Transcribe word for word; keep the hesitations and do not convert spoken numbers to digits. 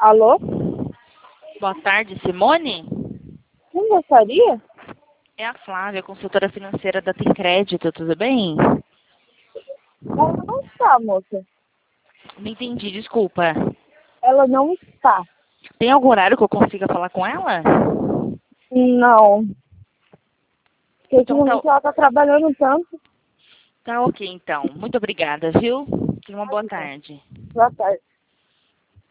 Alô? Boa tarde, Simone? Quem gostaria? É a Flávia, consultora financeira da Tem Crédito, tudo bem? Ela não está, moça. Não entendi, desculpa. Ela não está. Tem algum horário que eu consiga falar com ela? Não. Porque Então tá, ultimamente ela está trabalhando tanto. tá ok, então. Muito obrigada, viu? Tenha uma boa tarde. Boa tarde.